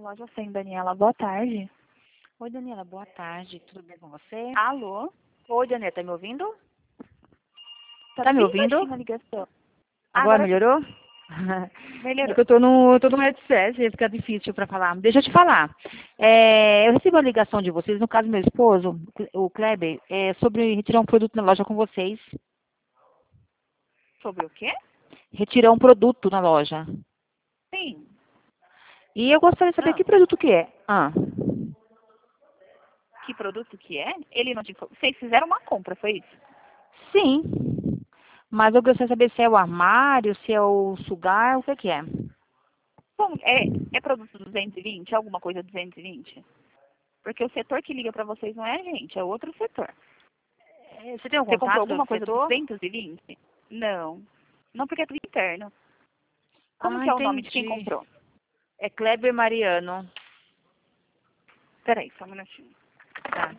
Loja 100, Daniela. Boa tarde. Oi, Daniela, boa tarde. Tudo bem com você? Alô? Oi, Daniela, tá me ouvindo? Tá Tá me bem ouvindo? baixinho a ligação. Agora Agora sim. melhorou? É Melhorou. que eu tô no headset, aí fica difícil pra falar. Deixa eu te falar. Eu recebi uma ligação de vocês, no caso meu esposo, o Kleber, sobre retirar um produto na loja com vocês. Sobre o quê? Retirar um produto na loja. Sim. E eu gostaria de saber Ah, que produto que é. que produto que é? Ele não te informou. Vocês fizeram uma compra, foi isso? Sim. Mas eu gostaria de saber se é o armário, se é o sugar, o que é. Bom, é produto 220? Alguma coisa 220? Porque o setor que liga pra vocês não é a gente, é outro setor. Você tem o Você comprou contato do alguma coisa setor? 220? Não. Não, porque é tudo interno. Como Ah, que é o nome de quem entendi. comprou? É Kleber Mariano. Peraí, só um minutinho. Tá.